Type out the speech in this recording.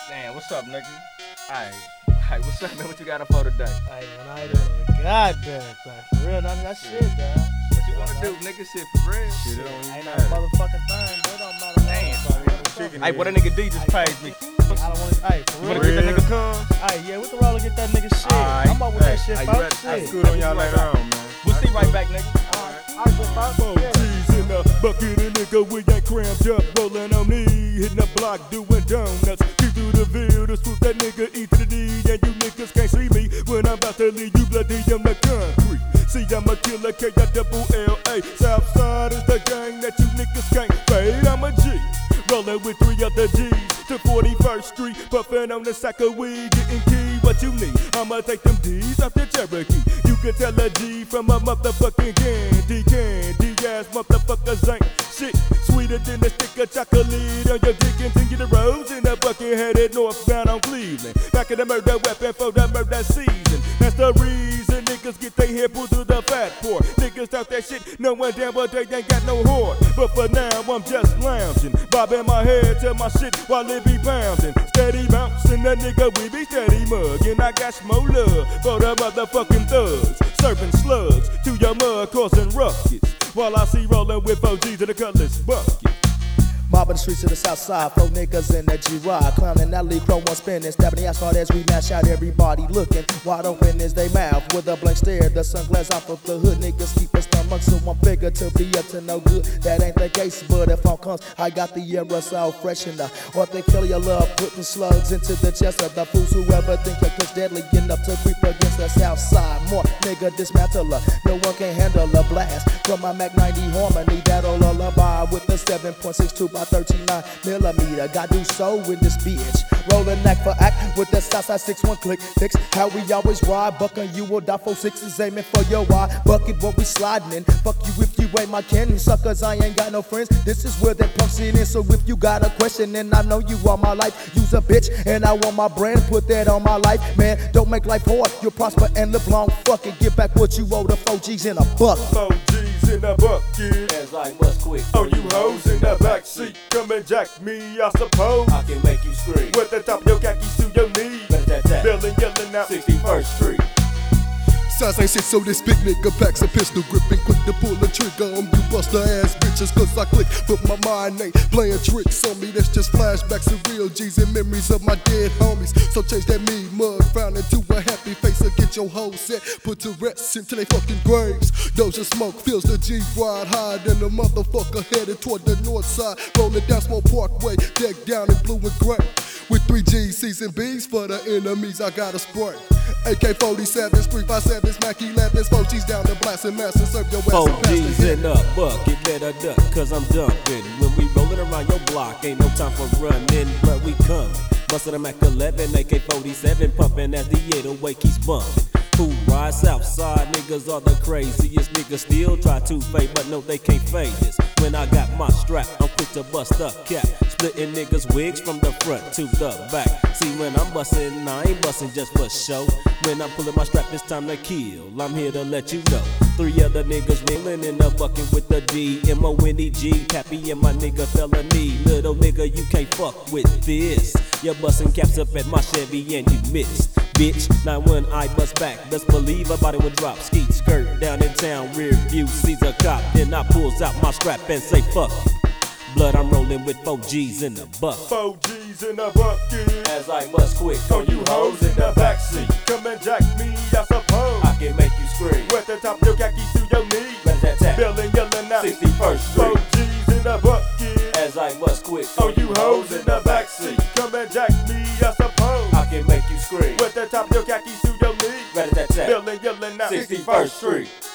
Damn, what's up, nigga? Alright, what's up, man? What you got up for today? Hey, man, I ain't doing a goddamn thing. For real, none of that shit, dog. What you wanna do, nigga? Shit for real? Shit, it don't even Ain't no matter. motherfucking thing, bro. It don't matter. Chicken Hey, what a nigga D just paid me. I don't want to. Hey, for You real. wanna get that nigga cuz? Hey, yeah, we can roll and get that nigga shit. Alright. I'm up with that shit, Hey, you folks. ready? Shit. Hey, Good on y'all later on, man. We'll see right back, nigga. Alright, good, folks. Four Yeah. G's in a bucket of nigga, we ain't crammed up, rolling on me, hitting the block, doing donuts. Keep through the field, to swoop that nigga E to the D, and you niggas can't see me when I'm about to leave you bloody on the concrete. See, I'm a killer, K-I-double-L-A. Southside is the gang that you niggas can't fade. I'm a G, rolling with 3 other G's to 41st Street, puffing on the sack of weed, getting key. What you need? I'ma take them D's off the Cherokee. You can tell a G from a motherfucking candy ass motherfuckers ain't shit. Sweeter than a stick of chocolate on your dick. Continue the roads in the bucket headed northbound on Cleveland. Back in the murder weapon for the murder season. That's the reason niggas get their hair pulled through the fat port. Niggas talk that shit, no one damn well they ain't got no heart. But for now I'm just lounging, bobbing my head to my shit while it be pounding. Steady bouncing, that nigga we be steady mugging. I got more love for the motherfucking thugs, serving slugs to your mud causing ruckus. While I see rolling with OGs to the cutlass bucket. Mobbing the streets of the south side, 4 niggas in that G-Ride. Clowning that lead, crow one spinning, stabbing the asphalt as we mash out. Everybody looking, wide open is they mouth. With a blank stare, the sunglasses off of the hood. Niggas keep a stomach, so I'm figure to be up to no good. That ain't the case, but if all comes, I got the aerosol fresh in the articular love, putting slugs into the chest of the fools. Whoever think your clip's deadly enough to creep against the south side. More nigga dismantler, no one can handle a blast from my Mac 90 harmony. That'll lullaby with the 7.62 by 39 millimeter. Got do so in this bitch. Rolling act for act with the Southside 6-1 click. Fix how we always ride. Bucking you will die 4-6s aiming for your eye. Bucket what we sliding in. Fuck you if you ain't my kin. Suckers, I ain't got no friends. This is where they punks it in. So if you got a question and I know you all my life, use a bitch and I want my brand. Put that on my life, man. Don't make life hard. You'll prosper and live long. Fuck it, get back what you owe. The 4 G's in a buck. 4 G's in a bucket. As I must quit. Oh, you hoes in the backseat, come and jack me, I suppose. I can make you scream. With the top of your khakis to your knees, Rat-tat-tat. Billin' yelling out 61st Street. Size ain't shit, so this big nigga packs a pistol gripping, quick to pull the trigger on you buster ass bitches. Cause I click, but my mind ain't playing tricks on me. That's just flashbacks of real G's and memories of my dead homies. So change that mean mug frown into a happy face and get your whole set put to rest into they fucking graves. Doja smoke fills the G-Ride higher than a motherfucker headed toward the north side. Rolling down Small Parkway, decked down in blue and gray. With 3 G's, C's and B's for the enemies, I got a spray. AK-47s, 357s, Mac 11s, 4 G's down the blast and mass and serve your ass. 4 and pass the G's hit. in a bucket, better duck, cause I'm dumping. When we rollin' around your block, ain't no time for running, but we coming. Bustin' a Mac 11, AK-47, pumping as the 808 keeps bumping. Who ride Southside, niggas are the craziest. Niggas still try to fade, but no, they can't fade this. When I got my strap, I'm quick to bust a cap. Splitting niggas' wigs from the front to the back. See, when I'm bustin', I ain't bustin' just for show. When I'm pulling my strap, it's time to kill. I'm here to let you know. 3 other niggas rolling in the bucket with the D. M-O-N-E-G, Pappy and my nigga felony. Little nigga, you can't fuck with this. You're bustin' caps up at my Chevy and you missed. Bitch, now when I bust back, best believe a body will drop. Skeet skirt down in town, rear view, sees a cop. Then I pulls out my strap and say fuck it. Blood, I'm rolling with 4 G's in the buck. 4 G's in a bucket. As I must quit. Oh, you hoes in the backseat, come and jack me, I suppose. I can make you scream. With the top of your khakis to your knees, Rat-tat-tat. Billin' yelling out 61st 4 Street. G's in a bucket. As I must quit. Oh, you hoes in the backseat, come and jack me, I suppose. I can make you scream. With the top of your khakis to your knees, Rat-tat-tat. Billin' yelling out 61st Street.